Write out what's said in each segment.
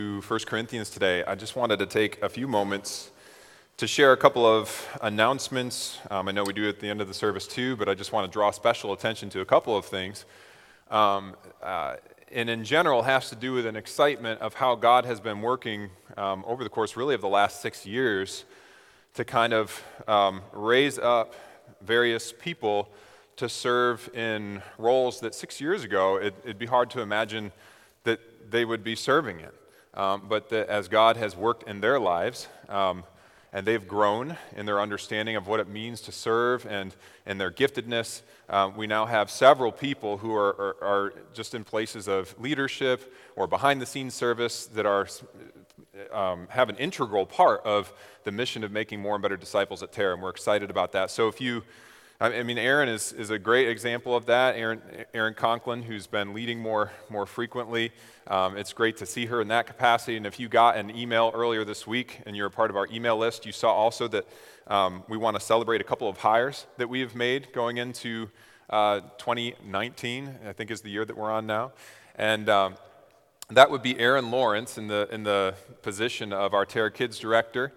1 Corinthians today, I just wanted to take a few moments to share a couple of announcements. I know we do at the end of the service too, but I just want to draw special attention to a couple of things. And in general, has to do with an excitement of how God has been working over the course really of the last 6 years to kind of raise up various people to serve in roles that 6 years ago, it'd be hard to imagine that they would be serving in. But as God has worked in their lives, and they've grown in their understanding of what it means to serve and their giftedness, we now have several people who are just in places of leadership or behind-the-scenes service that have an integral part of the mission of making more and better disciples at Terra, and we're excited about that. So Aaron is a great example of that. Aaron Conklin, who's been leading more frequently. It's great to see her in that capacity. And if you got an email earlier this week and you're a part of our email list, you saw also that we want to celebrate a couple of hires that we have made going into 2019, I think is the year that we're on now. And that would be Aaron Lawrence in the position of our Terra Kids director,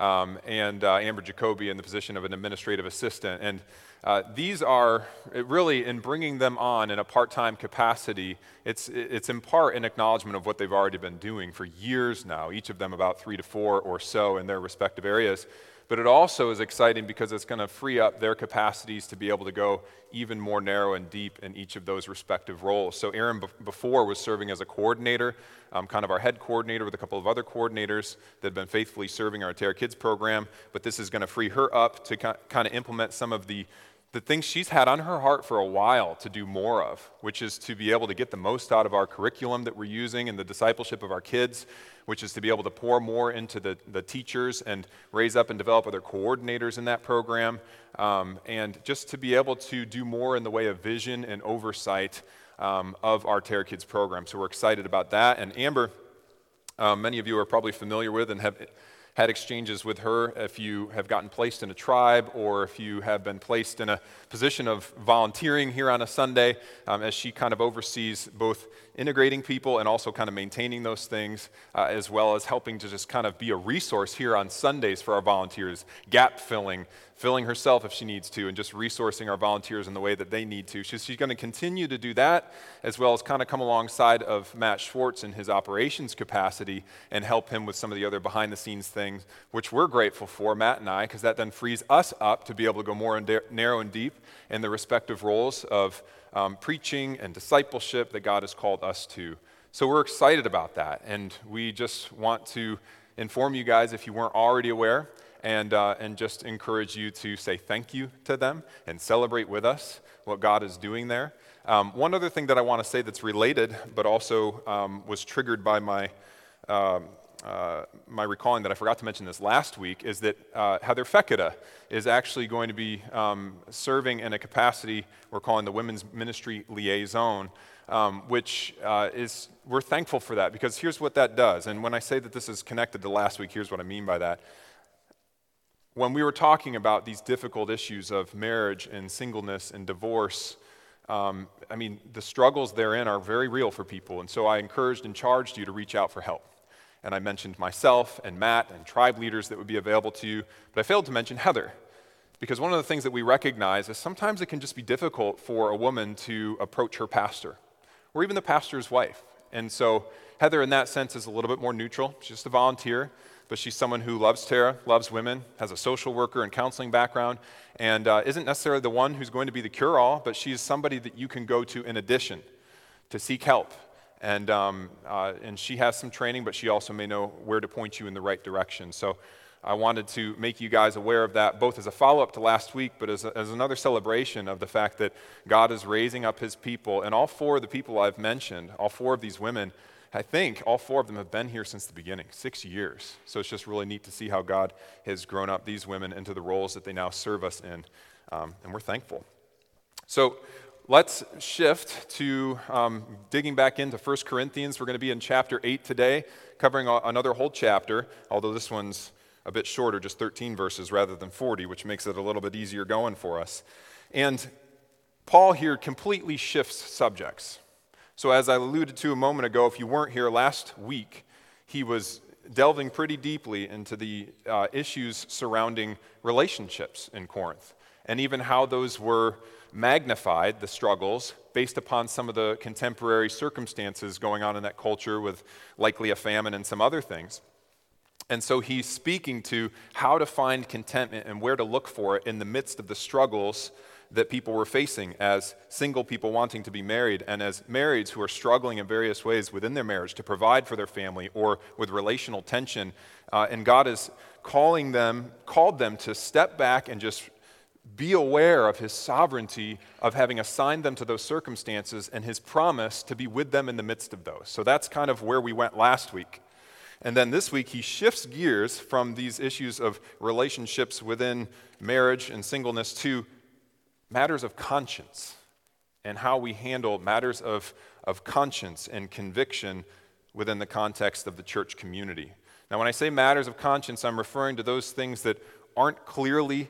and Amber Jacoby in the position of an administrative assistant. And these are really, in bringing them on in a part-time capacity, it's in part an acknowledgement of what they've already been doing for years now, each of them about 3 to 4 or so in their respective areas. But it also is exciting because it's going to free up their capacities to be able to go even more narrow and deep in each of those respective roles. So Aaron before was serving as a coordinator, kind of our head coordinator with a couple of other coordinators that have been faithfully serving our Terra Kids program, but this is going to free her up to kind of implement some of the things she's had on her heart for a while to do more of, which is to be able to get the most out of our curriculum that we're using in the discipleship of our kids, which is to be able to pour more into the teachers and raise up and develop other coordinators in that program, and just to be able to do more in the way of vision and oversight of our Terra Kids program. So we're excited about that. And Amber, many of you are probably familiar with and have had exchanges with her if you have gotten placed in a tribe or if you have been placed in a position of volunteering here on a Sunday, as she kind of oversees both integrating people and also kind of maintaining those things, as well as helping to just kind of be a resource here on Sundays for our volunteers, gap filling herself if she needs to, and just resourcing our volunteers in the way that they need to. She's going to continue to do that, as well as kind of come alongside of Matt Schwartz in his operations capacity and help him with some of the other behind-the-scenes things, which we're grateful for, Matt and I, because that then frees us up to be able to go more narrow and deep in the respective roles of preaching and discipleship that God has called us to. So we're excited about that, and we just want to inform you guys, if you weren't already aware, and just encourage you to say thank you to them and celebrate with us what God is doing there. One other thing that I want to say that's related, but also was triggered by my recalling that I forgot to mention this last week, is that Heather Feketa is actually going to be serving in a capacity we're calling the Women's Ministry Liaison, which we're thankful for that, because here's what that does. And when I say that this is connected to last week, here's what I mean by that. When we were talking about these difficult issues of marriage and singleness and divorce, the struggles therein are very real for people. And so I encouraged and charged you to reach out for help. And I mentioned myself and Matt and tribe leaders that would be available to you, but I failed to mention Heather. Because one of the things that we recognize is sometimes it can just be difficult for a woman to approach her pastor, or even the pastor's wife. And so Heather, in that sense, is a little bit more neutral. She's just a volunteer, but she's someone who loves Terra, loves women, has a social worker and counseling background, and isn't necessarily the one who's going to be the cure-all, but she's somebody that you can go to in addition to seek help. And she has some training, but she also may know where to point you in the right direction. So I wanted to make you guys aware of that, both as a follow-up to last week, but as another celebration of the fact that God is raising up his people. And all 4 of the people I've mentioned, all 4 of these women, I think all 4 of them have been here since the beginning, 6 years. So it's just really neat to see how God has grown up these women into the roles that they now serve us in, and we're thankful. So let's shift to digging back into 1 Corinthians. We're going to be in chapter 8 today, covering another whole chapter, although this one's a bit shorter, just 13 verses rather than 40, which makes it a little bit easier going for us. And Paul here completely shifts subjects. So as I alluded to a moment ago, if you weren't here last week, he was delving pretty deeply into the issues surrounding relationships in Corinth, and even how those were magnified, the struggles, based upon some of the contemporary circumstances going on in that culture with likely a famine and some other things. And so he's speaking to how to find contentment and where to look for it in the midst of the struggles that people were facing as single people wanting to be married, and as marrieds who are struggling in various ways within their marriage to provide for their family or with relational tension. And God has called them to step back and just be aware of his sovereignty of having assigned them to those circumstances and his promise to be with them in the midst of those. So that's kind of where we went last week. And then this week, he shifts gears from these issues of relationships within marriage and singleness to matters of conscience and how we handle matters of conscience and conviction within the context of the church community. Now, when I say matters of conscience, I'm referring to those things that aren't clearly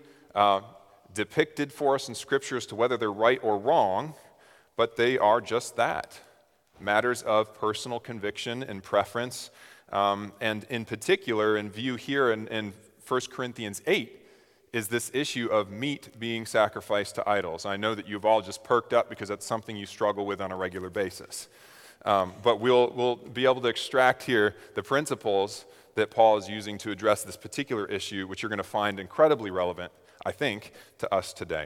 depicted for us in Scripture as to whether they're right or wrong, but they are just that, matters of personal conviction and preference. And in particular, in view here in 1 Corinthians 8, is this issue of meat being sacrificed to idols. I know that you've all just perked up because that's something you struggle with on a regular basis. But we'll be able to extract here the principles that Paul is using to address this particular issue, which you're going to find incredibly relevant, I think, to us today.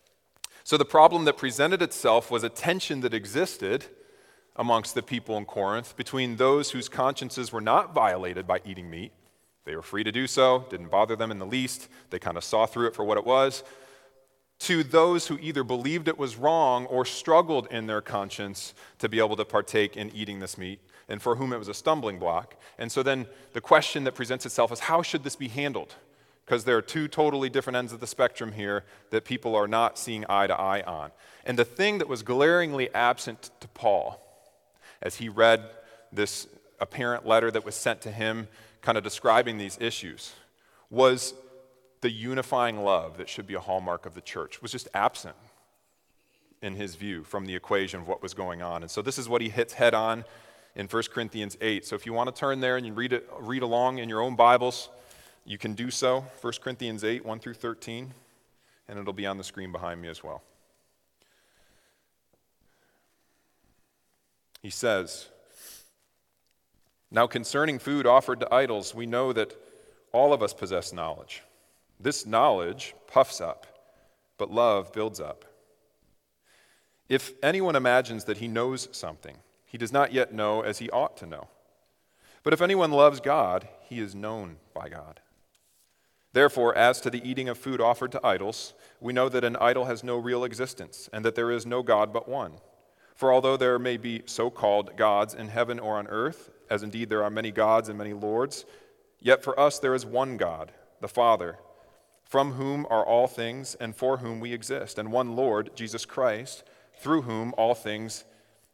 So the problem that presented itself was a tension that existed amongst the people in Corinth between those whose consciences were not violated by eating meat. They were free to do so, didn't bother them in the least. They kind of saw through it for what it was. To those who either believed it was wrong or struggled in their conscience to be able to partake in eating this meat, and for whom it was a stumbling block. And so then the question that presents itself is, how should this be handled? Because there are two totally different ends of the spectrum here that people are not seeing eye to eye on. And the thing that was glaringly absent to Paul as he read this apparent letter that was sent to him kind of describing these issues was the unifying love that should be a hallmark of the church was just absent in his view from the equation of what was going on. And so this is what he hits head on in 1 Corinthians 8. So if you want to turn there and you read along in your own Bibles, you can do so. 1 Corinthians 8, 1 through 13, and it'll be on the screen behind me as well. He says, "Now concerning food offered to idols, we know that all of us possess knowledge. This knowledge puffs up, but love builds up. If anyone imagines that he knows something, he does not yet know as he ought to know. But if anyone loves God, he is known by God. Therefore, as to the eating of food offered to idols, we know that an idol has no real existence, and that there is no God but one. For although there may be so-called gods in heaven or on earth, as indeed there are many gods and many lords, yet for us there is one God, the Father, from whom are all things and for whom we exist, and one Lord, Jesus Christ, through whom are all things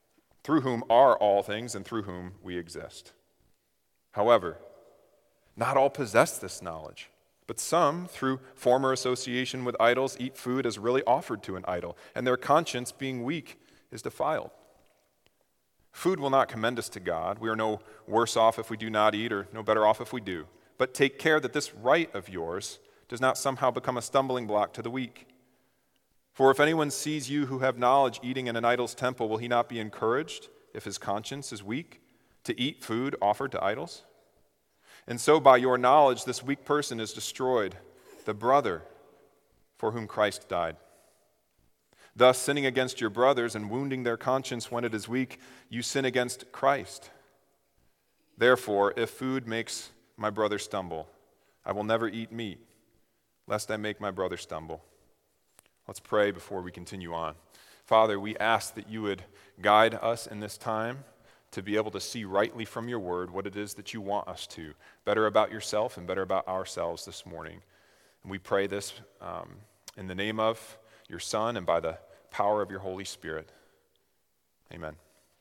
and through whom we exist. However, not all possess this knowledge, but some, through former association with idols, eat food as really offered to an idol, and their conscience, being weak, is defiled. Food will not commend us to God. We are no worse off if we do not eat, or no better off if we do. But take care that this right of yours does not somehow become a stumbling block to the weak. For if anyone sees you who have knowledge eating in an idol's temple, will he not be encouraged, if his conscience is weak, to eat food offered to idols? And so by your knowledge this weak person is destroyed, the brother for whom Christ died. Thus, sinning against your brothers and wounding their conscience when it is weak, you sin against Christ. Therefore, if food makes my brother stumble, I will never eat meat, lest I make my brother stumble." Let's pray before we continue on. Father, we ask that you would guide us in this time to be able to see rightly from your word what it is that you want us to, better about yourself and better about ourselves this morning. And we pray this in the name of your Son and by the power of your Holy Spirit. Amen.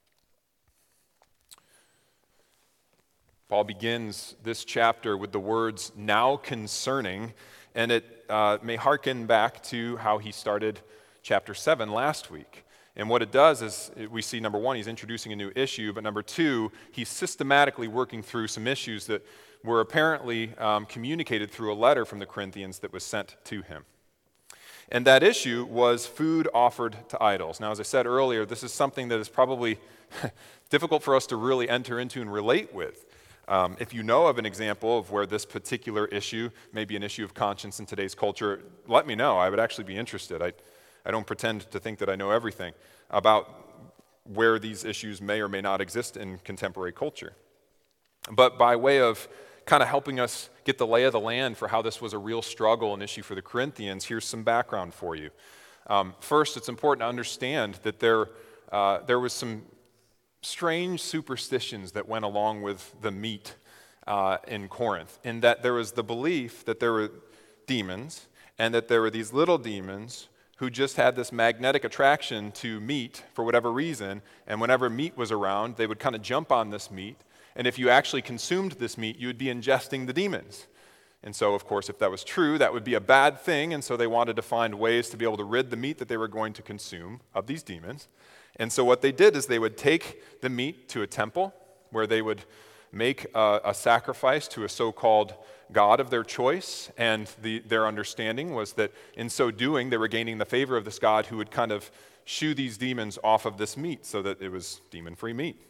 Paul begins this chapter with the words, "now concerning," and it may hearken back to how he started chapter 7 last week. And what it does is we see, number one, he's introducing a new issue, but number two, he's systematically working through some issues that were apparently communicated through a letter from the Corinthians that was sent to him. And that issue was food offered to idols. Now, as I said earlier, this is something that is probably difficult for us to really enter into and relate with. If you know of an example of where this particular issue may be an issue of conscience in today's culture, let me know. I would actually be interested. I don't pretend to think that I know everything about where these issues may or may not exist in contemporary culture. But by way of kind of helping us get the lay of the land for how this was a real struggle and issue for the Corinthians, here's some background for you. First, it's important to understand that there was some strange superstitions that went along with the meat in Corinth, in that there was the belief that there were demons, and that there were these little demons who just had this magnetic attraction to meat for whatever reason, and whenever meat was around, they would kind of jump on this meat, and if you actually consumed this meat, you would be ingesting the demons. And so, of course, if that was true, that would be a bad thing, and so they wanted to find ways to be able to rid the meat that they were going to consume of these demons. And so what they did is they would take the meat to a temple where they would make a sacrifice to a so-called god of their choice, and their understanding was that in so doing, they were gaining the favor of this god who would kind of shoo these demons off of this meat so that it was demon-free meat.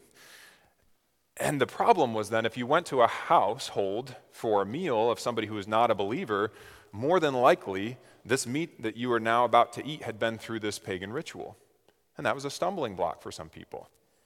And the problem was then if you went to a household for a meal of somebody who was not a believer, more than likely this meat that you were now about to eat had been through this pagan ritual. And that was a stumbling block for some people.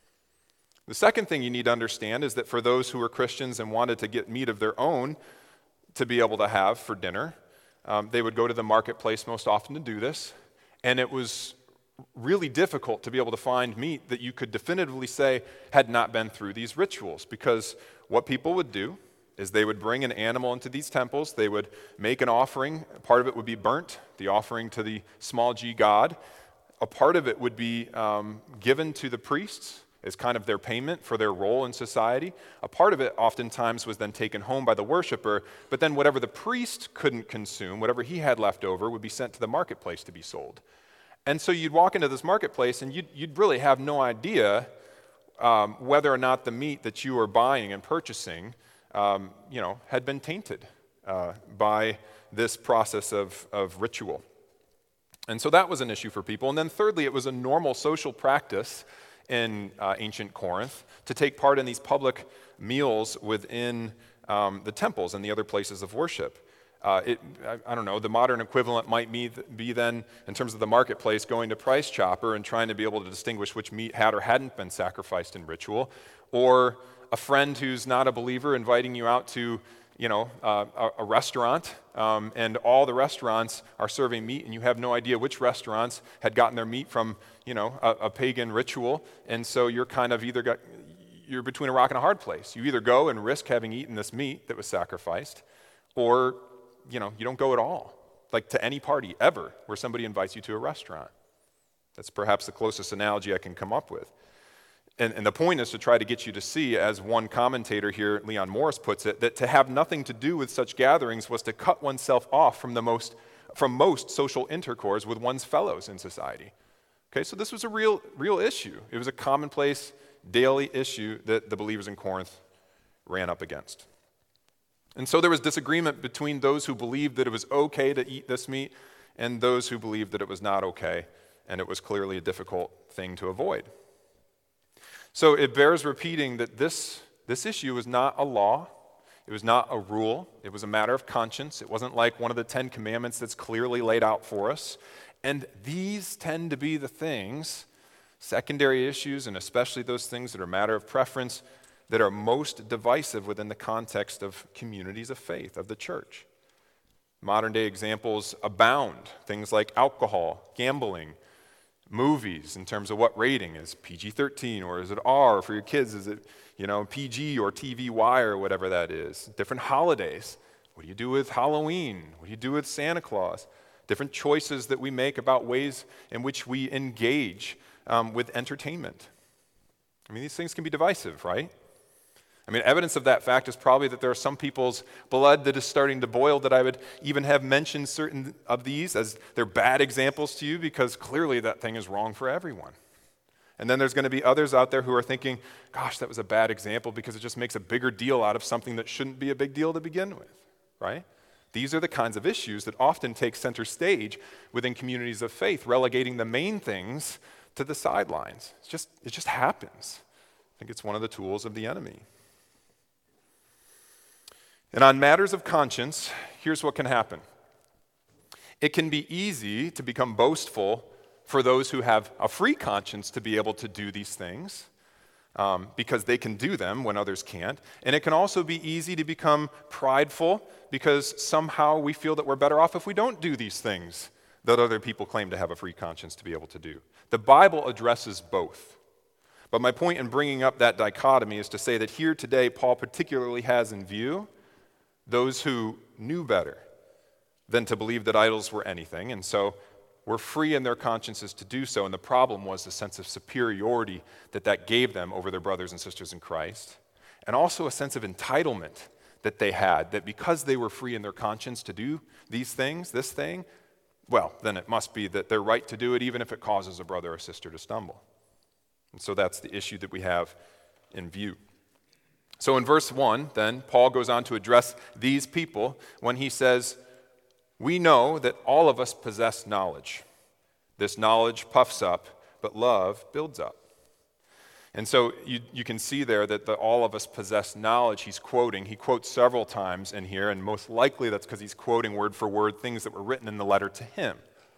The second thing you need to understand is that for those who were Christians and wanted to get meat of their own to be able to have for dinner, they would go to the marketplace most often to do this. And it was really difficult to be able to find meat that you could definitively say had not been through these rituals, because what people would do is they would bring an animal into these temples, they would make an offering, part of it would be burnt, the offering to the small g god, a part of it would be given to the priests as kind of their payment for their role in society. A part of it oftentimes was then taken home by the worshiper, but then whatever the priest couldn't consume, whatever he had left over, would be sent to the marketplace to be sold. And so you'd walk into this marketplace and you'd really have no idea whether or not the meat that you were buying and purchasing had been tainted by this process of ritual. And so that was an issue for people. And then thirdly, it was a normal social practice in ancient Corinth to take part in these public meals within the temples and the other places of worship. I don't know, the modern equivalent might be then, in terms of the marketplace, going to Price Chopper and trying to be able to distinguish which meat had or hadn't been sacrificed in ritual, or a friend who's not a believer inviting you out to a restaurant, and all the restaurants are serving meat, and you have no idea which restaurants had gotten their meat from, a pagan ritual, and so you're kind of you're between a rock and a hard place. You either go and risk having eaten this meat that was sacrificed, or, you don't go at all, like to any party ever where somebody invites you to a restaurant. That's perhaps the closest analogy I can come up with. And the point is to try to get you to see, as one commentator here, Leon Morris, puts it, that to have nothing to do with such gatherings was to cut oneself off from most social intercourse with one's fellows in society. Okay, so this was a real issue. It was a commonplace, daily issue that the believers in Corinth ran up against. And so there was disagreement between those who believed that it was okay to eat this meat and those who believed that it was not okay, and it was clearly a difficult thing to avoid. So it bears repeating that this issue was not a law, it was not a rule, it was a matter of conscience. It wasn't like one of the 10 Commandments that's clearly laid out for us. And these tend to be the things, secondary issues, and especially those things that are a matter of preference, that are most divisive within the context of communities of faith, of the church. Modern day examples abound, things like alcohol, gambling, movies in terms of what rating is PG-13 or is it R for your kids? Is it PG or TVY or whatever that is? Different holidays. What do you do with Halloween? What do you do with Santa Claus? Different choices that we make about ways in which we engage with entertainment. I mean, these things can be divisive, right? I mean, evidence of that fact is probably that there are some people's blood that is starting to boil, that I would even have mentioned certain of these as they're bad examples to you, because clearly that thing is wrong for everyone. And then there's going to be others out there who are thinking, gosh, that was a bad example because it just makes a bigger deal out of something that shouldn't be a big deal to begin with, right? These are the kinds of issues that often take center stage within communities of faith, relegating the main things to the sidelines. It just happens. I think it's one of the tools of the enemy. And on matters of conscience, here's what can happen. It can be easy to become boastful for those who have a free conscience to be able to do these things because they can do them when others can't. And it can also be easy to become prideful because somehow we feel that we're better off if we don't do these things that other people claim to have a free conscience to be able to do. The Bible addresses both. But my point in bringing up that dichotomy is to say that here today, Paul particularly has in view those who knew better than to believe that idols were anything, and so were free in their consciences to do so, and the problem was the sense of superiority that gave them over their brothers and sisters in Christ, and also a sense of entitlement that they had, that because they were free in their conscience to do these things, this thing, well, then it must be that they're right to do it even if it causes a brother or sister to stumble. And so that's the issue that we have in view. So in verse 1, then, Paul goes on to address these people when he says, "We know that all of us possess knowledge. This knowledge puffs up, but love builds up." And so you can see there that all of us possess knowledge he's quoting. He quotes several times in here, and most likely that's because he's quoting word for word things that were written in the letter to him.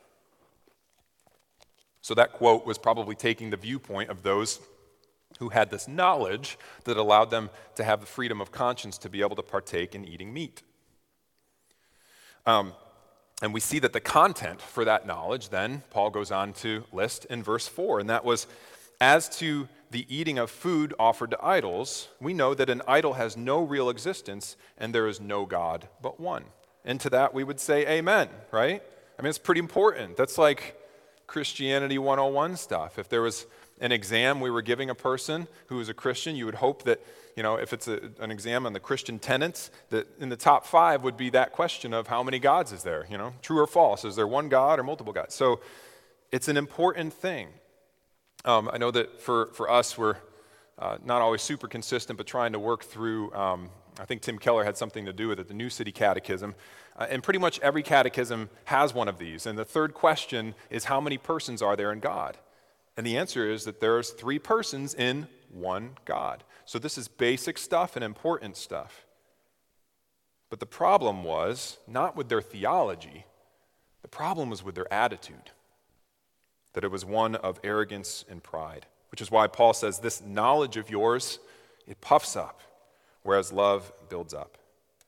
So that quote was probably taking the viewpoint of those who had this knowledge that allowed them to have the freedom of conscience to be able to partake in eating meat. And we see that the content for that knowledge, then, Paul goes on to list in verse 4, and that was, "As to the eating of food offered to idols, we know that an idol has no real existence, and there is no God but one." And to that we would say amen, right? I mean, it's pretty important. That's like Christianity 101 stuff. If there was an exam we were giving a person who was a Christian, you would hope that, if it's an exam on the Christian tenets, that in the top 5 would be that question of how many gods is there, true or false? Is there one God or multiple gods? So it's an important thing. I know that for us, we're not always super consistent, but trying to work through, I think Tim Keller had something to do with it, the New City Catechism. And pretty much every catechism has one of these. And the third question is, how many persons are there in God? And the answer is that there's 3 persons in one God. So this is basic stuff and important stuff. But the problem was not with their theology. The problem was with their attitude. That it was one of arrogance and pride. Which is why Paul says, this knowledge of yours, it puffs up, whereas love builds up.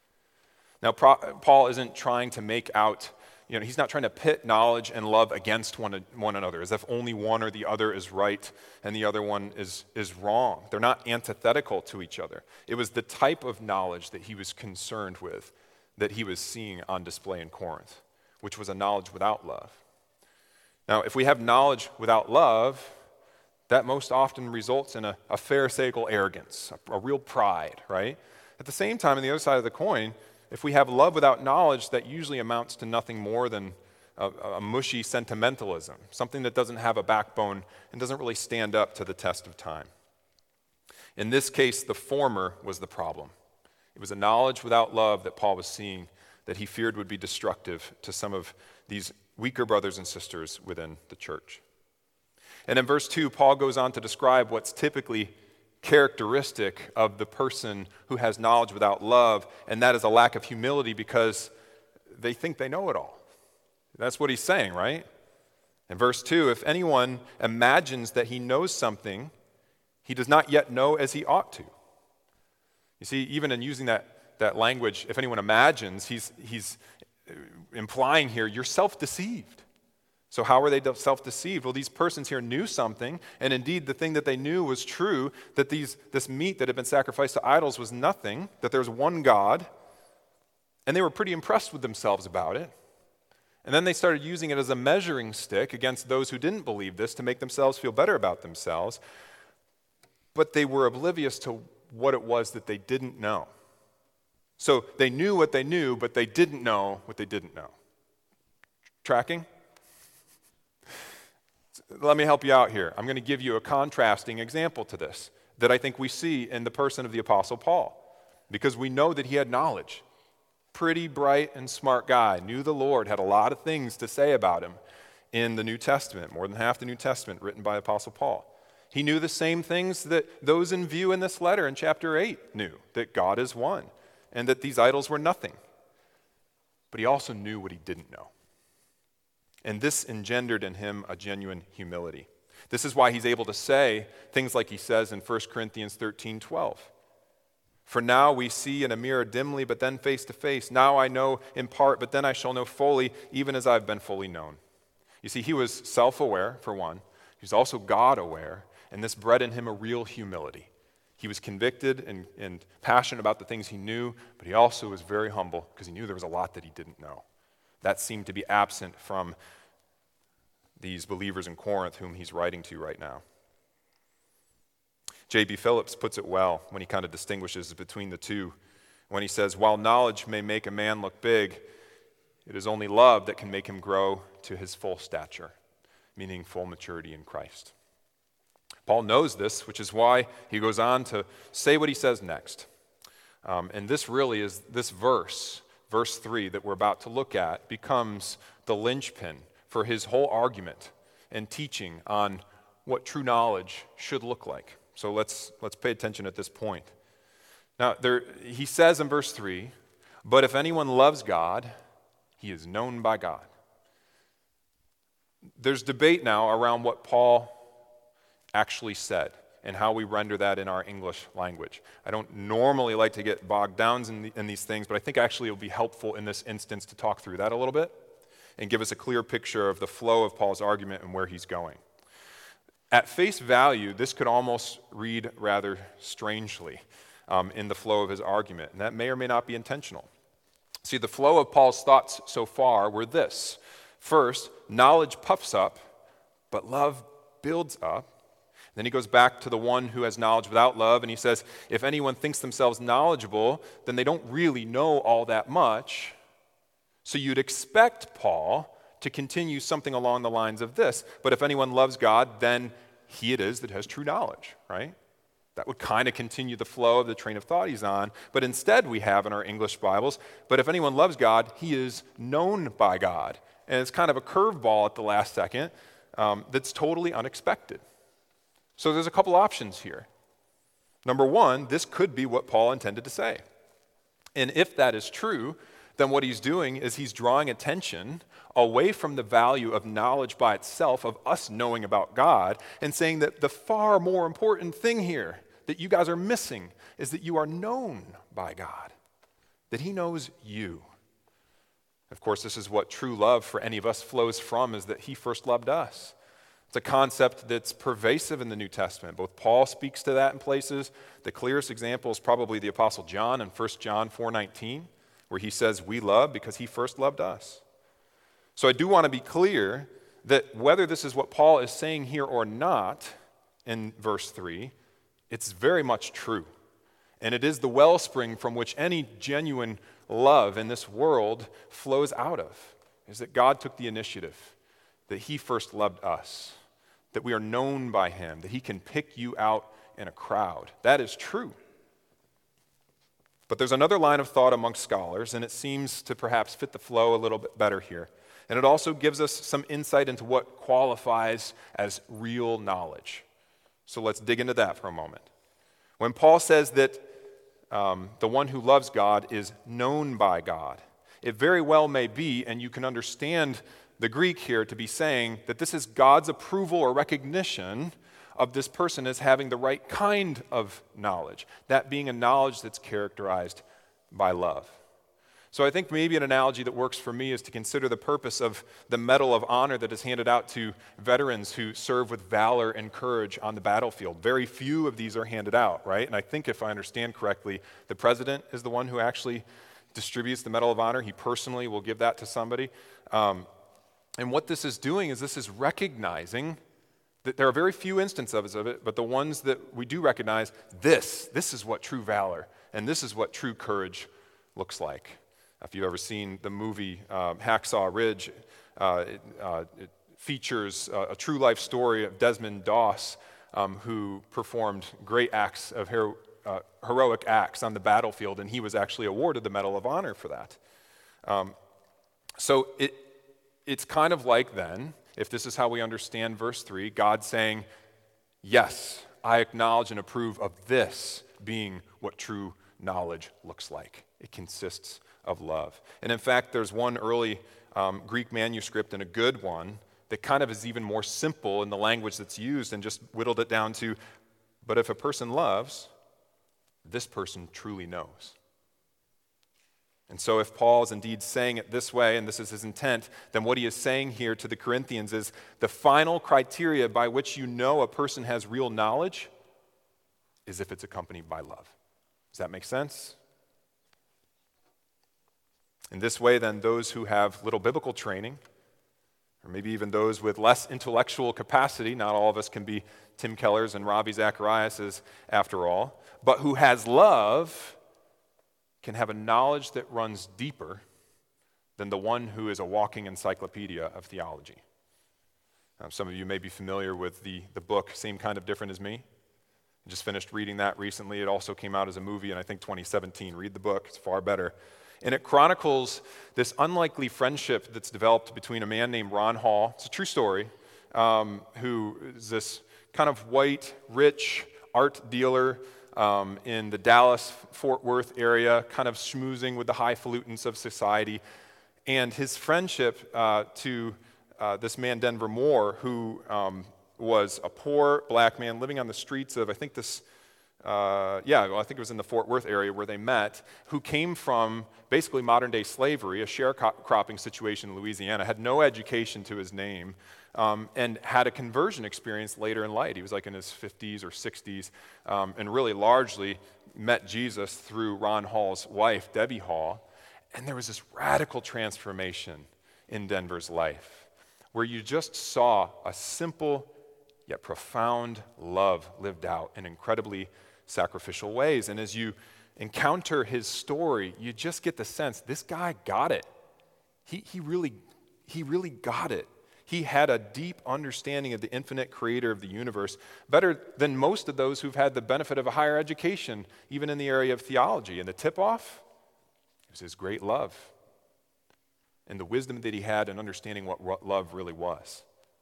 Now, Paul isn't trying to make out, he's not trying to pit knowledge and love against one another, as if only one or the other is right and the other one is wrong. They're not antithetical to each other. It was the type of knowledge that he was concerned with that he was seeing on display in Corinth, which was a knowledge without love. Now, if we have knowledge without love, that most often results in a pharisaical arrogance, a real pride, right? At the same time, on the other side of the coin, if we have love without knowledge, that usually amounts to nothing more than a mushy sentimentalism, something that doesn't have a backbone and doesn't really stand up to the test of time. In this case, the former was the problem. It was a knowledge without love that Paul was seeing that he feared would be destructive to some of these weaker brothers and sisters within the church. And in verse 2, Paul goes on to describe what's typically characteristic of the person who has knowledge without love, and that is a lack of humility because they think they know it all. That's what he's saying, right? In verse 2, if anyone imagines that he knows something, he does not yet know as he ought to. You see, even in using that language, if anyone imagines, he's implying here, you're self-deceived. So how were they self-deceived? Well, these persons here knew something, and indeed the thing that they knew was true, that this meat that had been sacrificed to idols was nothing, that there was one God, and they were pretty impressed with themselves about it. And then they started using it as a measuring stick against those who didn't believe this to make themselves feel better about themselves, but they were oblivious to what it was that they didn't know. So they knew what they knew, but they didn't know what they didn't know. Tracking? Let me help you out here. I'm going to give you a contrasting example to this that I think we see in the person of the Apostle Paul, because we know that he had knowledge. Pretty bright and smart guy, knew the Lord, had a lot of things to say about him in the New Testament, more than half the New Testament written by Apostle Paul. He knew the same things that those in view in this letter in chapter 8 knew, that God is one and that these idols were nothing. But he also knew what he didn't know. And this engendered in him a genuine humility. This is why he's able to say things like he says in 1 Corinthians 13:12. For now we see in a mirror dimly, but then face to face. Now I know in part, but then I shall know fully, even as I've been fully known. You see, he was self-aware, for one. He was also God-aware, and this bred in him a real humility. He was convicted and passionate about the things he knew, but he also was very humble because he knew there was a lot that he didn't know. That seemed to be absent from these believers in Corinth whom he's writing to right now. J.B. Phillips puts it well when he kind of distinguishes between the two, when he says, while knowledge may make a man look big, it is only love that can make him grow to his full stature, meaning full maturity in Christ. Paul knows this, which is why he goes on to say what he says next. And this really is, this verse 3 that we're about to look at, becomes the linchpin for his whole argument and teaching on what true knowledge should look like. So let's pay attention at this point. Now, he says in verse 3, but if anyone loves God, he is known by God. There's debate now around what Paul actually said and how we render that in our English language. I don't normally like to get bogged down in these things, but I think actually it will be helpful in this instance to talk through that a little bit and give us a clear picture of the flow of Paul's argument and where he's going. At face value, this could almost read rather strangely in the flow of his argument, and that may or may not be intentional. See, the flow of Paul's thoughts so far were this. First, knowledge puffs up, but love builds up. Then he goes back to the one who has knowledge without love, and he says, if anyone thinks themselves knowledgeable, then they don't really know all that much. So you'd expect Paul to continue something along the lines of this. But if anyone loves God, then he it is that has true knowledge, right? That would kind of continue the flow of the train of thought he's on. But instead we have in our English Bibles, but if anyone loves God, he is known by God. And it's kind of a curveball at the last second that's totally unexpected. So there's a couple options here. Number one, this could be what Paul intended to say. And if that is true, then what he's doing is he's drawing attention away from the value of knowledge by itself, of us knowing about God, and saying that the far more important thing here that you guys are missing is that you are known by God, that he knows you. Of course, this is what true love for any of us flows from, is that he first loved us. It's a concept that's pervasive in the New Testament. Both Paul speaks to that in places. The clearest example is probably the Apostle John in 1 John 4:19, where he says, we love because he first loved us. So I do want to be clear that whether this is what Paul is saying here or not in verse 3, it's very much true. And it is the wellspring from which any genuine love in this world flows out of, is that God took the initiative, that he first loved us, that we are known by him, that he can pick you out in a crowd. That is true. But there's another line of thought amongst scholars, and it seems to perhaps fit the flow a little bit better here. And it also gives us some insight into what qualifies as real knowledge. So let's dig into that for a moment. When Paul says that the one who loves God is known by God, it very well may be, and you can understand the Greek here to be saying that this is God's approval or recognition of this person as having the right kind of knowledge, that being a knowledge that's characterized by love. So I think maybe an analogy that works for me is to consider the purpose of the Medal of Honor that is handed out to veterans who serve with valor and courage on the battlefield. Very few of these are handed out, right? And I think if I understand correctly, the president is the one who actually distributes the Medal of Honor. He personally will give that to somebody. And what this is doing is this is recognizing that there are very few instances of it, but the ones that we do recognize, this is what true valor and this is what true courage looks like. If you've ever seen the movie Hacksaw Ridge, features a true life story of Desmond Doss, who performed great acts of heroic acts on the battlefield, and he was actually awarded the Medal of Honor for that. So it's kind of like then, if this is how we understand verse 3, God saying, yes, I acknowledge and approve of this being what true knowledge looks like. It consists of love. And in fact, there's one early Greek manuscript and a good one that kind of is even more simple in the language that's used and just whittled it down to, but if a person loves, this person truly knows. And so if Paul is indeed saying it this way, and this is his intent, then what he is saying here to the Corinthians is the final criteria by which you know a person has real knowledge is if it's accompanied by love. Does that make sense? In this way, then, those who have little biblical training, or maybe even those with less intellectual capacity, not all of us can be Tim Keller's and Ravi Zacharias's after all, but who has love can have a knowledge that runs deeper than the one who is a walking encyclopedia of theology. Some of you may be familiar with the book Same Kind of Different as Me. I just finished reading that recently. It also came out as a movie in, I think, 2017. Read the book. It's far better. And it chronicles this unlikely friendship that's developed between a man named Ron Hall. It's a true story, who is this kind of white, rich art dealer in the Dallas-Fort Worth area, kind of schmoozing with the highfalutins of society. And his friendship to this man, Denver Moore, who was a poor black man living on the streets of, I think it was in the Fort Worth area where they met, who came from basically modern-day slavery, a sharecropping situation in Louisiana, had no education to his name, and had a conversion experience later in life. He was like in his 50s or 60s, and really largely met Jesus through Ron Hall's wife, Debbie Hall. And there was this radical transformation in Denver's life, where you just saw a simple yet profound love lived out in incredibly sacrificial ways. And as you encounter his story, you just get the sense this guy got it. He really got it. He had a deep understanding of the infinite creator of the universe, better than most of those who've had the benefit of a higher education, even in the area of theology. And the tip-off was his great love and the wisdom that he had in understanding what love really was.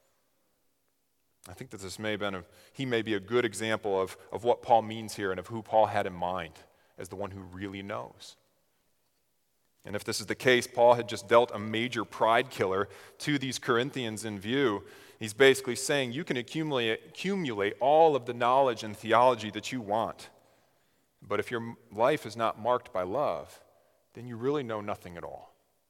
I think that he may be a good example of what Paul means here and of who Paul had in mind as the one who really knows. And if this is the case, Paul had just dealt a major pride killer to these Corinthians in view. He's basically saying you can accumulate all of the knowledge and theology that you want, but if your life is not marked by love, then you really know nothing at all.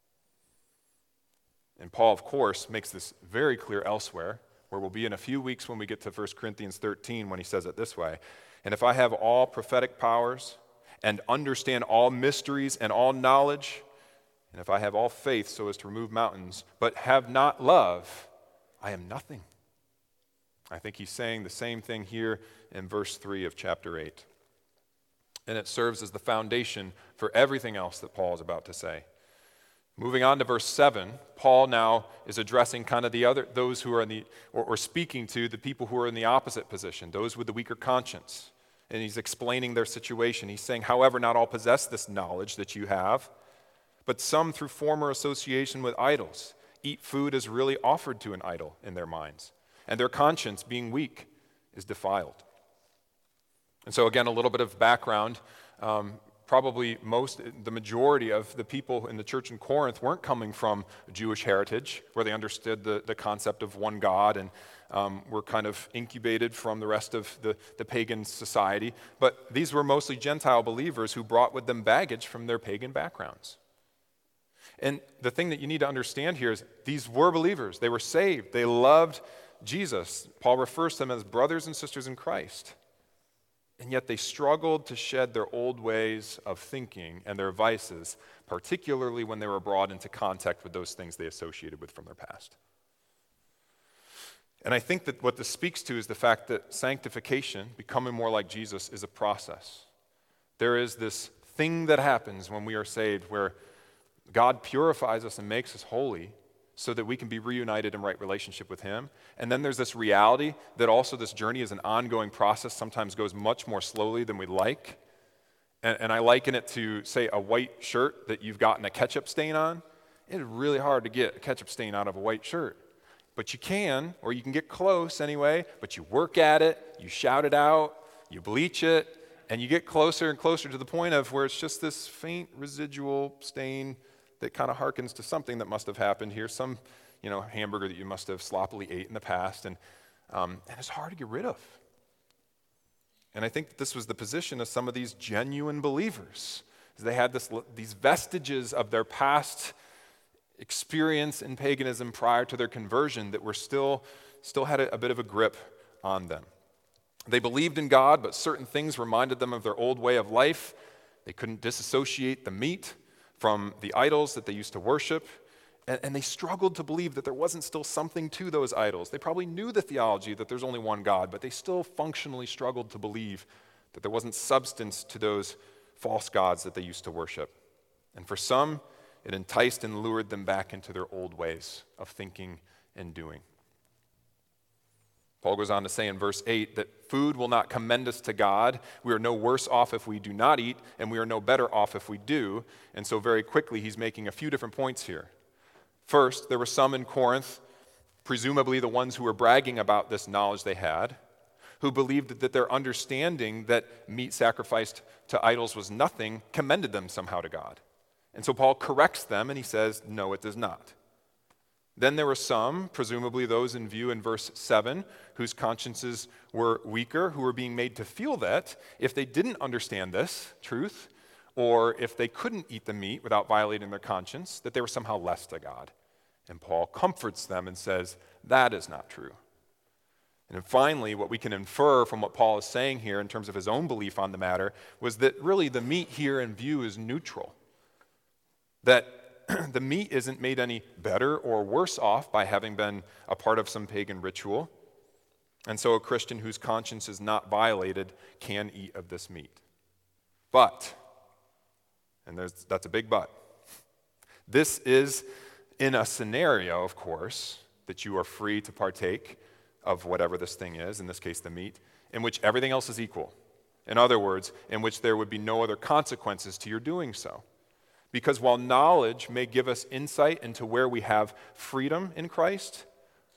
And Paul, of course, makes this very clear elsewhere, where we'll be in a few weeks when we get to 1 Corinthians 13 when he says it this way. And if I have all prophetic powers and understand all mysteries and all knowledge, and if I have all faith so as to remove mountains, but have not love, I am nothing. I think he's saying the same thing here in verse 3 of chapter 8. And it serves as the foundation for everything else that Paul is about to say. Moving on to verse 7, Paul now is addressing kind of those who are or speaking to the people who are in the opposite position, those with the weaker conscience. And he's explaining their situation. He's saying, however, not all possess this knowledge that you have, but some through former association with idols eat food as really offered to an idol in their minds, and their conscience, being weak, is defiled. And so again, a little bit of background. Probably the majority of the people in the church in Corinth weren't coming from Jewish heritage, where they understood the concept of one God and were kind of incubated from the rest of the pagan society. But these were mostly Gentile believers who brought with them baggage from their pagan backgrounds. And the thing that you need to understand here is these were believers. They were saved. They loved Jesus. Paul refers to them as brothers and sisters in Christ. And yet they struggled to shed their old ways of thinking and their vices, particularly when they were brought into contact with those things they associated with from their past. And I think that what this speaks to is the fact that sanctification, becoming more like Jesus, is a process. There is this thing that happens when we are saved where God purifies us and makes us holy so that we can be reunited in right relationship with him. And then there's this reality that also this journey is an ongoing process, sometimes goes much more slowly than we'd like. And I liken it to, say, a white shirt that you've gotten a ketchup stain on. It's really hard to get a ketchup stain out of a white shirt. But you can, or you can get close anyway, but you work at it, you shout it out, you bleach it, and you get closer and closer to the point of where it's just this faint residual stain that kind of harkens to something that must have happened here, some hamburger that you must have sloppily ate in the past, and it's hard to get rid of. And I think that this was the position of some of these genuine believers. They had these vestiges of their past experience in paganism prior to their conversion that were still had a bit of a grip on them. They believed in God, but certain things reminded them of their old way of life. They couldn't disassociate the meat from the idols that they used to worship, and they struggled to believe that there wasn't still something to those idols. They probably knew the theology that there's only one God, but they still functionally struggled to believe that there wasn't substance to those false gods that they used to worship. And for some, it enticed and lured them back into their old ways of thinking and doing. Paul goes on to say in verse 8 that food will not commend us to God. We are no worse off if we do not eat, and we are no better off if we do. And so very quickly, he's making a few different points here. First, there were some in Corinth, presumably the ones who were bragging about this knowledge they had, who believed that their understanding that meat sacrificed to idols was nothing commended them somehow to God. And so Paul corrects them, and he says, no, it does not. Then there were some, presumably those in view in verse 7, whose consciences were weaker, who were being made to feel that if they didn't understand this truth, or if they couldn't eat the meat without violating their conscience, that they were somehow less to God. And Paul comforts them and says, that is not true. And then finally, what we can infer from what Paul is saying here in terms of his own belief on the matter was that really the meat here in view is neutral. That the meat isn't made any better or worse off by having been a part of some pagan ritual. And so a Christian whose conscience is not violated can eat of this meat. But, and that's a big but, this is in a scenario, of course, that you are free to partake of whatever this thing is, in this case the meat, in which everything else is equal. In other words, in which there would be no other consequences to your doing so. Because while knowledge may give us insight into where we have freedom in Christ,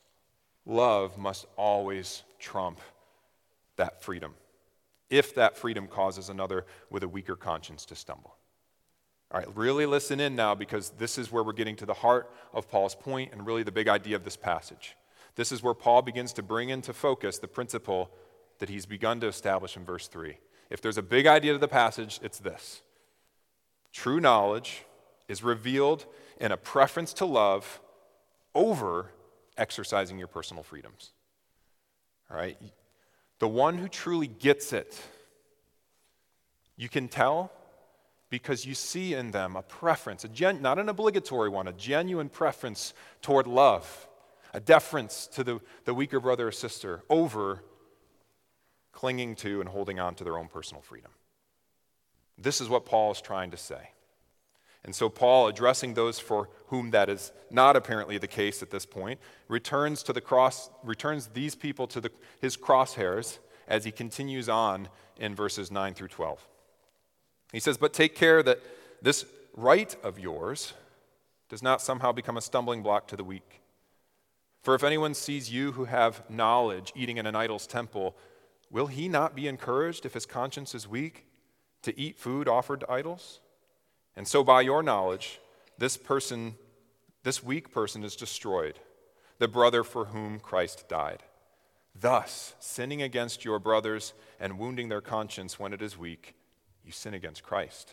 love must always trump that freedom, if that freedom causes another with a weaker conscience to stumble. All right, really listen in now, because this is where we're getting to the heart of Paul's point and really the big idea of this passage. This is where Paul begins to bring into focus the principle that he's begun to establish in verse 3. If there's a big idea to the passage, it's this. True knowledge is revealed in a preference to love over exercising your personal freedoms. All right? The one who truly gets it, you can tell because you see in them a preference, not an obligatory one, a genuine preference toward love, a deference to the weaker brother or sister over clinging to and holding on to their own personal freedom. This is what Paul is trying to say. And so Paul, addressing those for whom that is not apparently the case at this point, returns these people to his crosshairs as he continues on in verses 9 through 12. He says, "But take care that this right of yours does not somehow become a stumbling block to the weak. For if anyone sees you who have knowledge eating in an idol's temple, will he not be encouraged if his conscience is weak to eat food offered to idols? And so by your knowledge, this weak person is destroyed, the brother for whom Christ died. Thus, sinning against your brothers and wounding their conscience when it is weak, you sin against Christ."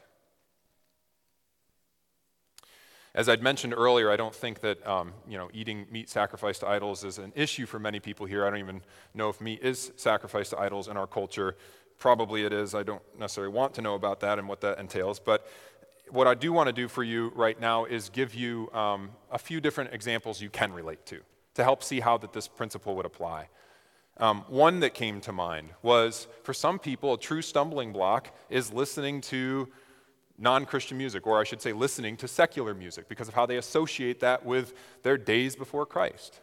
As I'd mentioned earlier, I don't think that eating meat sacrificed to idols is an issue for many people here. I don't even know if meat is sacrificed to idols in our culture. Probably it is. I don't necessarily want to know about that and what that entails. But what I do want to do for you right now is give you a few different examples you can relate to help see how that this principle would apply. One that came to mind was, for some people, a true stumbling block is listening to non-Christian music, or I should say listening to secular music because of how they associate that with their days before Christ.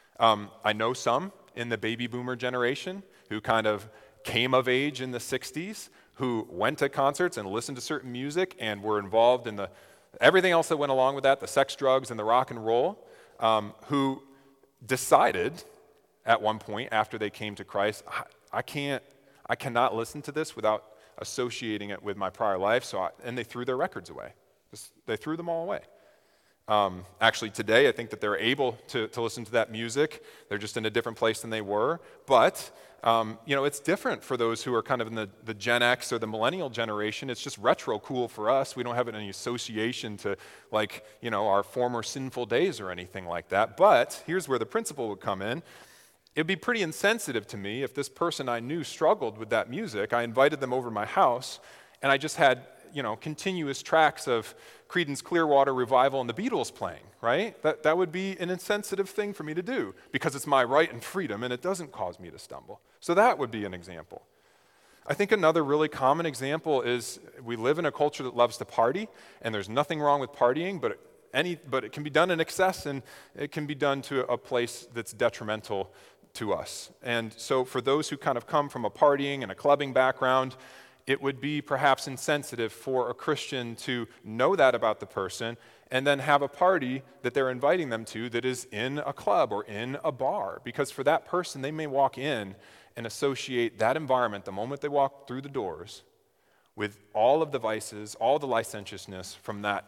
I know some in the baby boomer generation who kind of came of age in the 60s, who went to concerts and listened to certain music and were involved in everything else that went along with that, the sex, drugs, and the rock and roll, who decided at one point after they came to Christ, I cannot listen to this without associating it with my prior life, and they threw their records away. They threw them all away. Actually, today, I think that they're able to listen to that music. They're just in a different place than they were. But, it's different for those who are kind of in the Gen X or the millennial generation. It's just retro cool for us. We don't have any association to, our former sinful days or anything like that. But here's where the principle would come in. It would be pretty insensitive to me if this person I knew struggled with that music. I invited them over to my house, and I just had, continuous tracks of Creedence Clearwater Revival and the Beatles playing, right? That would be an insensitive thing for me to do because it's my right and freedom, and it doesn't cause me to stumble. So that would be an example. I think another really common example is we live in a culture that loves to party, and there's nothing wrong with partying, but it can be done in excess, and it can be done to a place that's detrimental to us. And so for those who kind of come from a partying and a clubbing background, it would be perhaps insensitive for a Christian to know that about the person and then have a party that they're inviting them to that is in a club or in a bar. Because for that person, they may walk in and associate that environment the moment they walk through the doors with all of the vices, all the licentiousness from that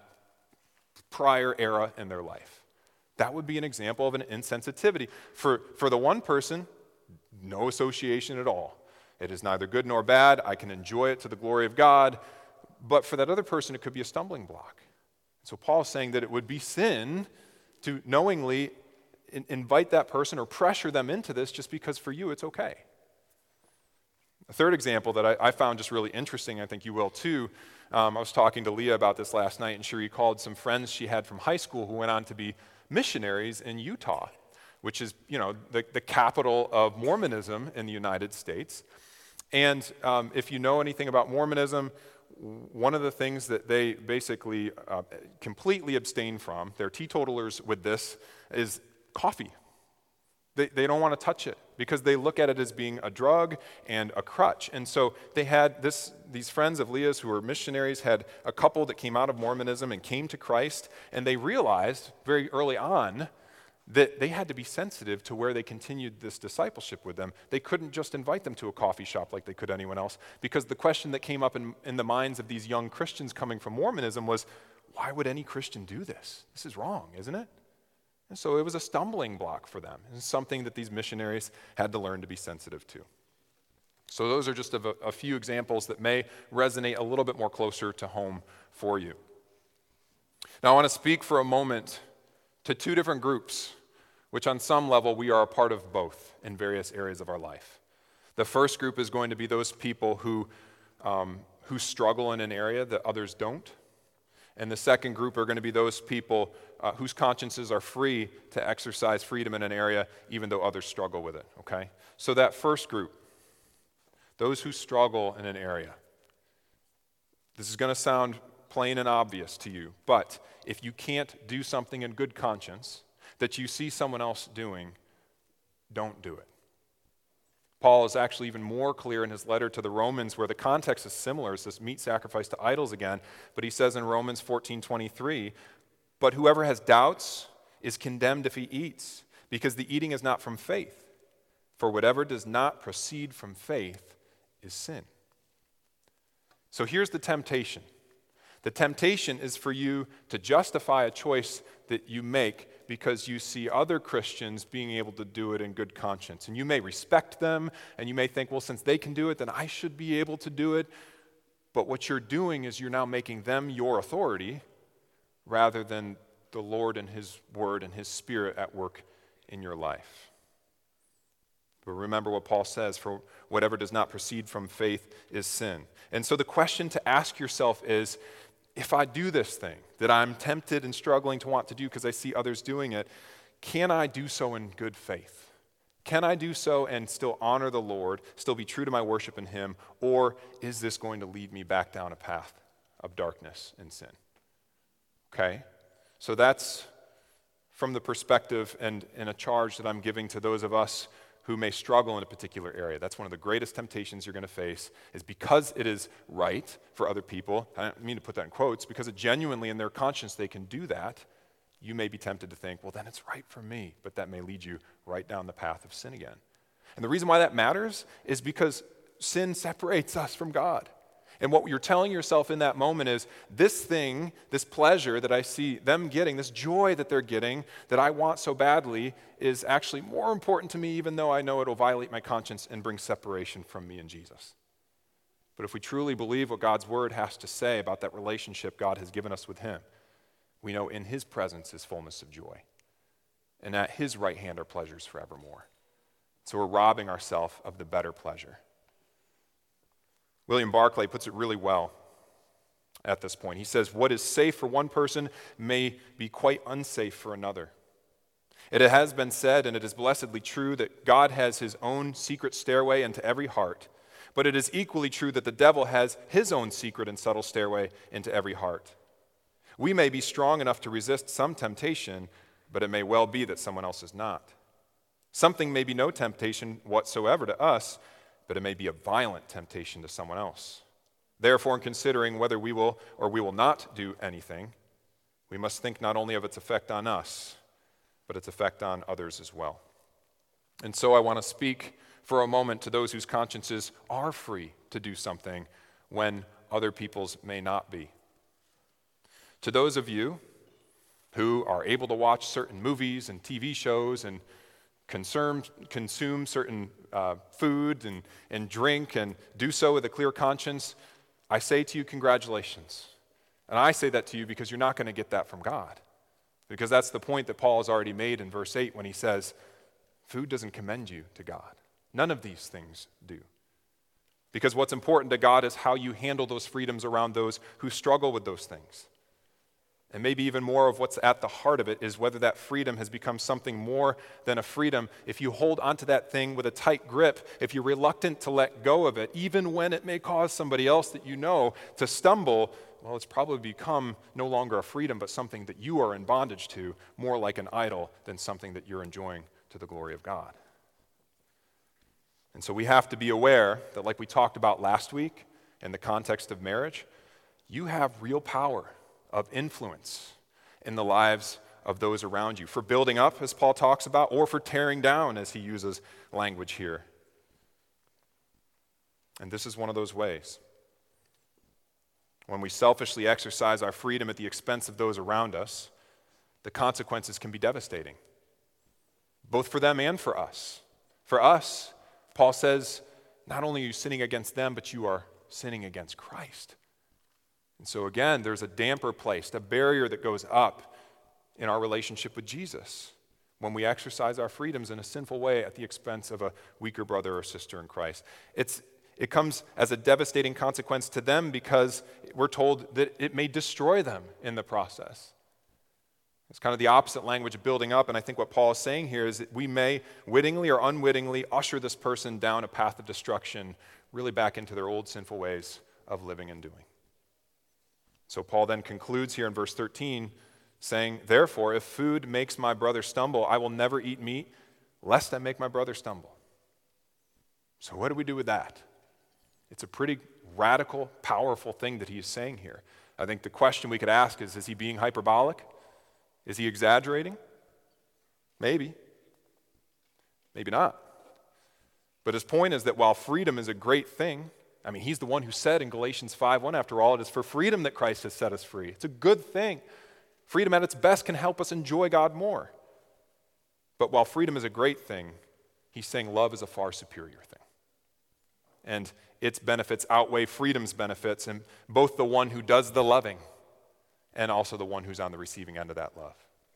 prior era in their life. That would be an example of an insensitivity. For the one person, no association at all. It is neither good nor bad. I can enjoy it to the glory of God. But for that other person, it could be a stumbling block. So Paul's saying that it would be sin to knowingly invite that person or pressure them into this just because for you it's okay. A third example that I found just really interesting, I think you will too, I was talking to Leah about this last night, and she recalled some friends she had from high school who went on to be missionaries in Utah, which is, the capital of Mormonism in the United States. And if you know anything about Mormonism, one of the things that they basically completely abstain from, they're teetotalers with this, is coffee. They don't want to touch it because they look at it as being a drug and a crutch. And so they had these friends of Leah's who were missionaries, had a couple that came out of Mormonism and came to Christ, and they realized very early on that they had to be sensitive to where they continued this discipleship with them. They couldn't just invite them to a coffee shop like they could anyone else, because the question that came up in the minds of these young Christians coming from Mormonism was, why would any Christian do this? This is wrong, isn't it? And so it was a stumbling block for them. It's something that these missionaries had to learn to be sensitive to. So those are just a few examples that may resonate a little bit more closer to home for you. Now I want to speak for a moment to two different groups, which on some level we are a part of both in various areas of our life. The first group is going to be those people who struggle in an area that others don't. And the second group are going to be those people whose consciences are free to exercise freedom in an area even though others struggle with it, okay? So that first group, those who struggle in an area, this is going to sound plain and obvious to you, but if you can't do something in good conscience that you see someone else doing, don't do it. Paul is actually even more clear in his letter to the Romans, where the context is similar. It's this meat sacrifice to idols again. But he says in Romans 14:23, but whoever has doubts is condemned if he eats, because the eating is not from faith. For whatever does not proceed from faith is sin. So here's the temptation. The temptation is for you to justify a choice that you make because you see other Christians being able to do it in good conscience. And you may respect them, and you may think, well, since they can do it, then I should be able to do it. But what you're doing is you're now making them your authority rather than the Lord and His Word and His Spirit at work in your life. But remember what Paul says, for whatever does not proceed from faith is sin. And so the question to ask yourself is, if I do this thing that I'm tempted and struggling to want to do because I see others doing it, can I do so in good faith? Can I do so and still honor the Lord, still be true to my worship in Him, or is this going to lead me back down a path of darkness and sin. Okay? So that's from the perspective and a charge that I'm giving to those of us who may struggle in a particular area. That's one of the greatest temptations you're going to face, is because it is right for other people. I don't mean to put that in quotes, because it genuinely in their conscience they can do that. You may be tempted to think, well, then it's right for me, but that may lead you right down the path of sin again. And the reason why that matters is because sin separates us from God. And what you're telling yourself in that moment is, this thing, this pleasure that I see them getting, this joy that they're getting, that I want so badly, is actually more important to me, even though I know it'll violate my conscience and bring separation from me and Jesus. But if we truly believe what God's word has to say about that relationship God has given us with him, we know in his presence is fullness of joy. And at his right hand are pleasures forevermore. So we're robbing ourselves of the better pleasure. William Barclay puts it really well at this point. He says, what is safe for one person may be quite unsafe for another. It has been said, and it is blessedly true, that God has his own secret stairway into every heart, but it is equally true that the devil has his own secret and subtle stairway into every heart. We may be strong enough to resist some temptation, but it may well be that someone else is not. Something may be no temptation whatsoever to us, but it may be a violent temptation to someone else. Therefore, in considering whether we will or we will not do anything, we must think not only of its effect on us, but its effect on others as well. And so I want to speak for a moment to those whose consciences are free to do something when other people's may not be. To those of you who are able to watch certain movies and TV shows and consume certain food and drink and do so with a clear conscience, I say to you, congratulations. And I say that to you because you're not going to get that from God. Because that's the point that Paul has already made in verse 8 when he says, food doesn't commend you to God. None of these things do. Because what's important to God is how you handle those freedoms around those who struggle with those things. And maybe even more of what's at the heart of it is whether that freedom has become something more than a freedom. If you hold onto that thing with a tight grip, if you're reluctant to let go of it, even when it may cause somebody else that you know to stumble, well, it's probably become no longer a freedom, but something that you are in bondage to, more like an idol than something that you're enjoying to the glory of God. And so we have to be aware that, like we talked about last week in the context of marriage, you have real power of influence in the lives of those around you, for building up, as Paul talks about, or for tearing down, as he uses language here. And this is one of those ways. When we selfishly exercise our freedom at the expense of those around us, the consequences can be devastating, both for them and for us. For us, Paul says, not only are you sinning against them, but you are sinning against Christ. And so again, there's a damper placed, a barrier that goes up in our relationship with Jesus when we exercise our freedoms in a sinful way at the expense of a weaker brother or sister in Christ. It comes as a devastating consequence to them because we're told that it may destroy them in the process. It's kind of the opposite language of building up, and I think what Paul is saying here is that we may wittingly or unwittingly usher this person down a path of destruction, really back into their old sinful ways of living and doing. So Paul then concludes here in verse 13, saying, therefore, if food makes my brother stumble, I will never eat meat, lest I make my brother stumble. So what do we do with that? It's a pretty radical, powerful thing that he is saying here. I think the question we could ask is he being hyperbolic? Is he exaggerating? Maybe. Maybe not. But his point is that while freedom is a great thing, I mean, he's the one who said in Galatians 5:1, after all, it is for freedom that Christ has set us free. It's a good thing. Freedom at its best can help us enjoy God more. But while freedom is a great thing, he's saying love is a far superior thing. And its benefits outweigh freedom's benefits, and both the one who does the loving and also the one who's on the receiving end of that love.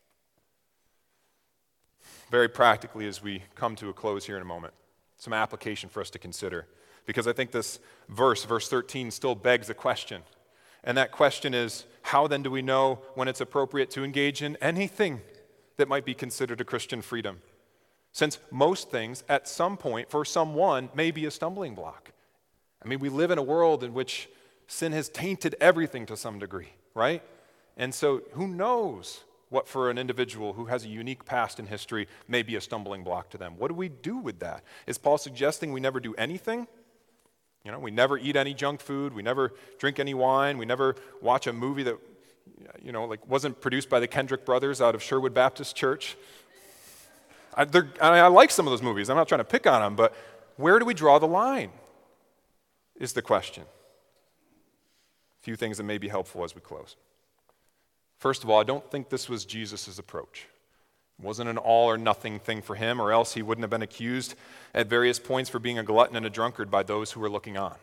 Very practically, as we come to a close here in a moment, some application for us to consider. Because I think this verse 13, still begs a question. And that question is, how then do we know when it's appropriate to engage in anything that might be considered a Christian freedom? Since most things, at some point, for someone, may be a stumbling block. I mean, we live in a world in which Sin has tainted everything to some degree, right? And so who knows what for an individual who has a unique past in history may be a stumbling block to them. What do we do with that? Is Paul suggesting we never do anything? We never eat any junk food, we never drink any wine, we never watch a movie that, wasn't produced by the Kendrick brothers out of Sherwood Baptist Church. I like some of those movies, I'm not trying to pick on them, but where do we draw the line is the question. A few things that may be helpful as we close. First of all, I don't think this was Jesus' approach. It wasn't an all or nothing thing for him, or else he wouldn't have been accused at various points for being a glutton and a drunkard by those who were looking on.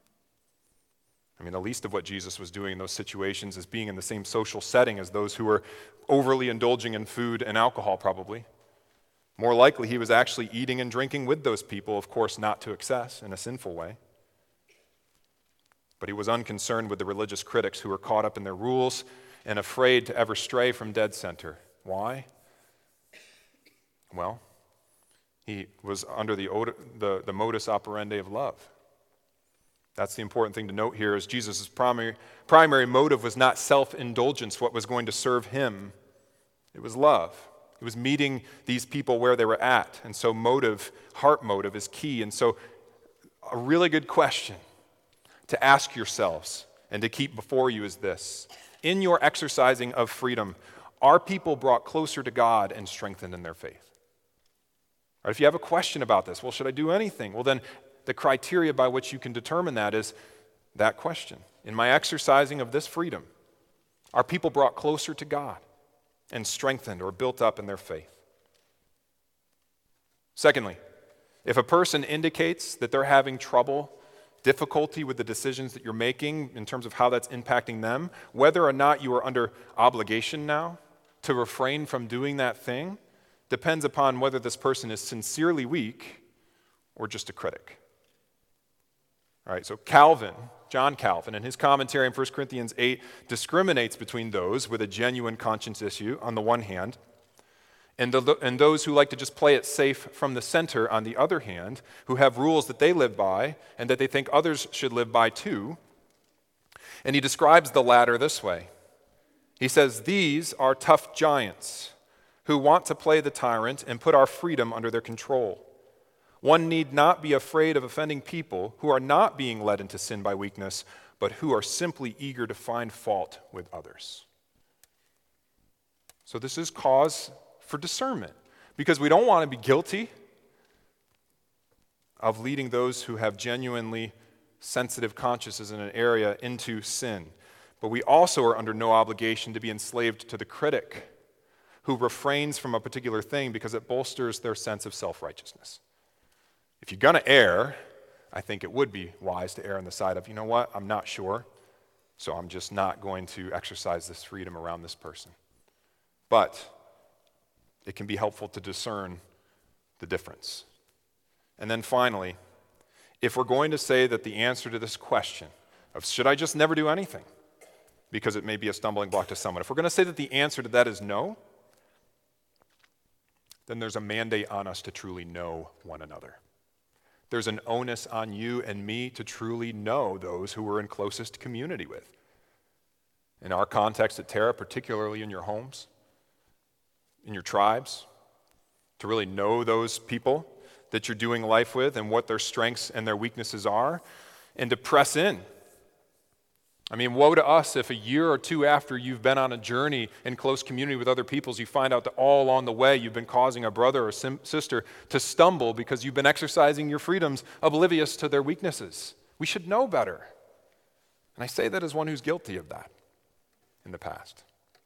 The least of what Jesus was doing in those situations is being in the same social setting as those who were overly indulging in food and alcohol, probably. More likely, he was actually eating and drinking with those people, of course, not to excess, in a sinful way. But he was unconcerned with the religious critics who were caught up in their rules and afraid to ever stray from dead center. Why? Well, he was under the modus operandi of love. That's the important thing to note here, is Jesus' primary motive was not self-indulgence, what was going to serve him. It was love. It was meeting these people where they were at. And so heart motive is key. And so a really good question to ask yourselves and to keep before you is this. In your exercising of freedom, are people brought closer to God and strengthened in their faith? Or if you have a question about this, well, should I do anything? Well, then the criteria by which you can determine that is that question. In my exercising of this freedom, are people brought closer to God and strengthened or built up in their faith? Secondly, if a person indicates that they're having difficulty with the decisions that you're making in terms of how that's impacting them, whether or not you are under obligation now to refrain from doing that thing, depends upon whether this person is sincerely weak or just a critic. All right, so John Calvin, in his commentary on 1 Corinthians 8, discriminates between those with a genuine conscience issue on the one hand, and those who like to just play it safe from the center on the other hand, who have rules that they live by and that they think others should live by too. And he describes the latter this way. He says, "These are tough giants who want to play the tyrant and put our freedom under their control. One need not be afraid of offending people who are not being led into sin by weakness, but who are simply eager to find fault with others." So this is cause for discernment, because we don't want to be guilty of leading those who have genuinely sensitive consciences in an area into sin. But we also are under no obligation to be enslaved to the critic who refrains from a particular thing because it bolsters their sense of self-righteousness. If you're going to err, I think it would be wise to err on the side of, you know what, I'm not sure, so I'm just not going to exercise this freedom around this person. But it can be helpful to discern the difference. And then finally, if we're going to say that the answer to this question of should I just never do anything because it may be a stumbling block to someone, if we're going to say that the answer to that is no, then there's a mandate on us to truly know one another. There's an onus on you and me to truly know those who we're in closest community with. In our context at Terra, particularly in your homes, in your tribes, to really know those people that you're doing life with and what their strengths and their weaknesses are, and to press in. Woe to us if a year or two after you've been on a journey in close community with other peoples, you find out that all along the way you've been causing a brother or sister to stumble because you've been exercising your freedoms oblivious to their weaknesses. We should know better. And I say that as one who's guilty of that in the past.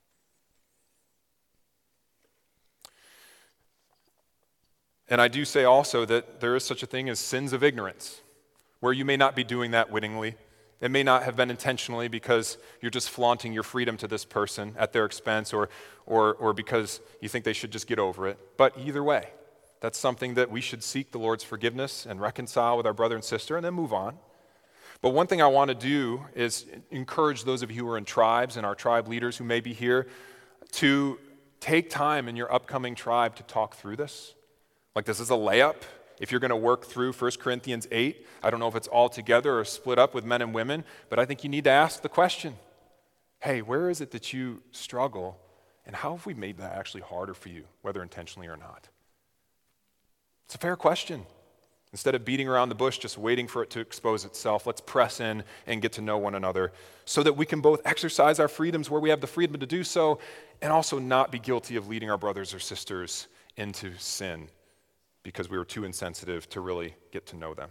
And I do say also that there is such a thing as sins of ignorance, where you may not be doing that wittingly. It may not have been intentionally because you're just flaunting your freedom to this person at their expense or because you think they should just get over it. But either way, that's something that we should seek the Lord's forgiveness and reconcile with our brother and sister and then move on. But one thing I want to do is encourage those of you who are in tribes and our tribe leaders who may be here to take time in your upcoming tribe to talk through this. Like this is a layup. If you're going to work through 1 Corinthians 8, I don't know if it's all together or split up with men and women, but I think you need to ask the question, hey, where is it that you struggle, and how have we made that actually harder for you, whether intentionally or not? It's a fair question. Instead of beating around the bush, just waiting for it to expose itself, let's press in and get to know one another so that we can both exercise our freedoms where we have the freedom to do so and also not be guilty of leading our brothers or sisters into sin because we were too insensitive to really get to know them.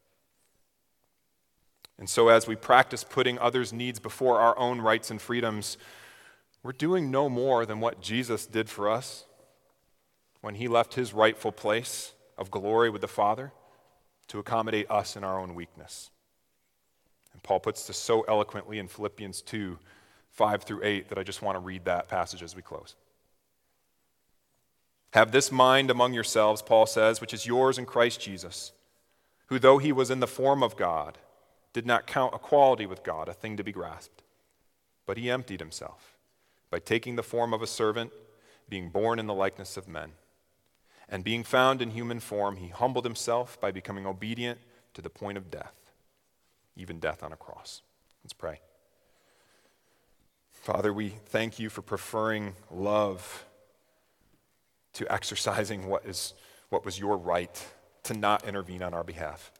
And so as we practice putting others' needs before our own rights and freedoms, we're doing no more than what Jesus did for us when he left his rightful place of glory with the Father to accommodate us in our own weakness. And Paul puts this so eloquently in Philippians 2, 5 through 8, that I just want to read that passage as we close. Have this mind among yourselves, Paul says, which is yours in Christ Jesus, who though he was in the form of God, did not count equality with God a thing to be grasped, but he emptied himself by taking the form of a servant, being born in the likeness of men. And being found in human form, he humbled himself by becoming obedient to the point of death, even death on a cross. Let's pray. Father, we thank you for preferring love to exercising what was your right, to not intervene on our behalf.